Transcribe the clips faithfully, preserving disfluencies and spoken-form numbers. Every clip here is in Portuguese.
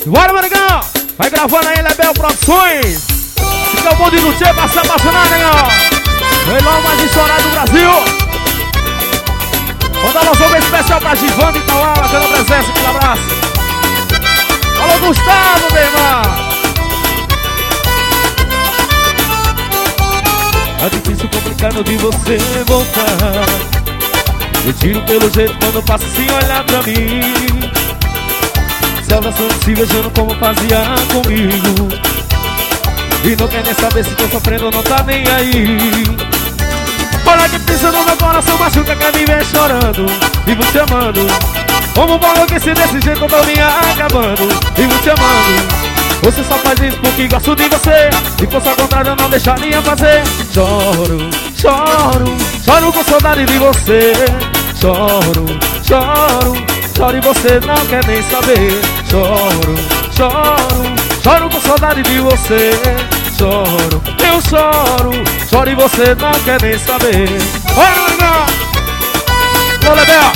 Bora, Marigão! Vai gravando aí, Lebel Produções. Fica o bonde do Tchê pra se apaixonar, negão. Melhor mais estourado do Brasil. Manda um alô bem especial pra Givanda e Itauá, bacana presença, aquele abraço. Alô, Gustavo, meu irmão. É difícil, complicado de você voltar. Eu tiro pelo jeito quando passa sem olhar pra mim. Se abraçando, se beijando como fazia comigo. E não quer nem saber se tô sofrendo ou não tá nem aí. Olha que pensa no meu coração, machuca, quer me ver chorando. Vivo te amando. Como bom enlouquecer desse jeito, eu tô me acabando. Vivo te amando. Você só faz isso porque gosto de você. Se fosse ao contrário eu não deixaria fazer. Choro, choro, choro com saudade de você. Choro, choro, choro e você não quer nem saber. Choro, choro, choro com saudade de você. Choro, eu choro, choro e você não quer nem saber. Olha, legal! Alô, Lebel!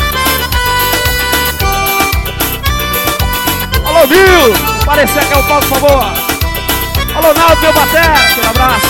Alô, Nil! Parecer que é o pau, por favor. Alô, Naldo, meu bater, aquele abraço.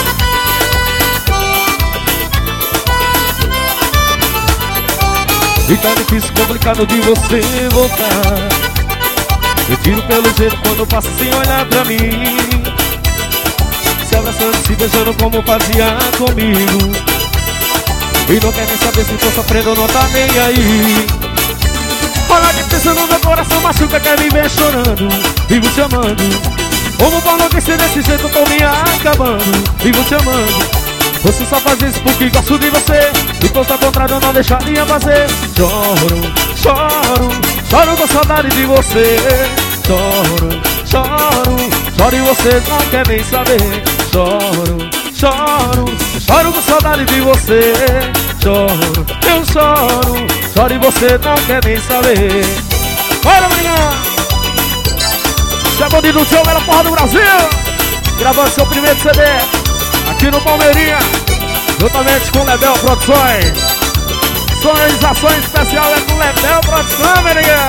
E tá difícil, complicado de você voltar. Eu tiro pelo jeito quando passa sem olhar pra mim. Se abraçando, se beijando como fazia comigo. E não quer nem saber se tô sofrendo ou não tá nem aí. Olha que pensa no meu coração, machuca, quer me ver chorando. Vivo te amando. Como pra enlouquecer desse jeito, eu tô me acabando. Vivo te amando. Você só faz isso porque gosto de você. Se fosse ao contrário eu não deixaria fazer. Choro, choro, choro com saudade de você. Choro, choro, choro e você não quer nem saber. Choro, choro, choro com saudade de você. Choro, eu choro, choro e você não quer nem saber. Bora, menina! Chegou de no show, melhor porra do Brasil. Gravando seu primeiro C D aqui no Palmeirinha, juntamente com Lebel Produções. Sonorização especial é com Lebel Produções, menina.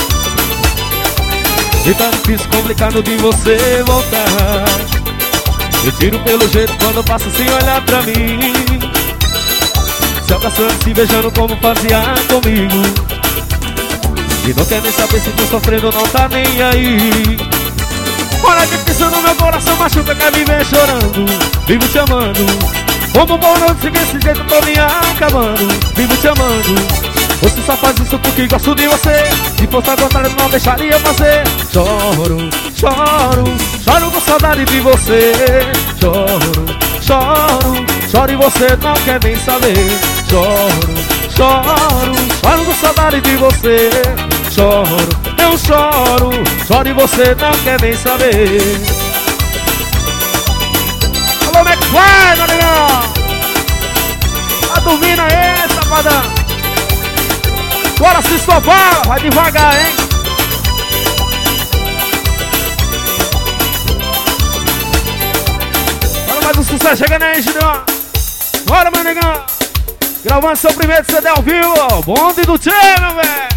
E tá difícil, complicado de você voltar. Eu tiro pelo jeito quando passa sem olhar pra mim. Se abraçando, se beijando como fazia comigo. E não quer nem saber se tô sofrendo ou não tá nem aí. Olha que pensa no meu coração, machuca, quer me ver chorando. Vivo te amando. Como bom não se desse jeito, eu tô me acabando. Vivo te amando. Você só faz isso porque gosto de você. Se fosse ao contrário eu não deixaria fazer. Choro, choro, choro com saudade de você. Choro, choro, choro e você não quer nem saber. Choro, choro, choro com saudade de você. Choro, eu choro, choro e você não quer nem saber. Alô, McFly, meu negão! Tá dormindo aí, safadão? Bora se estopar, vai devagar, hein? Bora mais um sucesso chegando aí, Gideon. Bora, meu negão! Gravando seu primeiro C D ao vivo, bonde do Tchê, meu velho!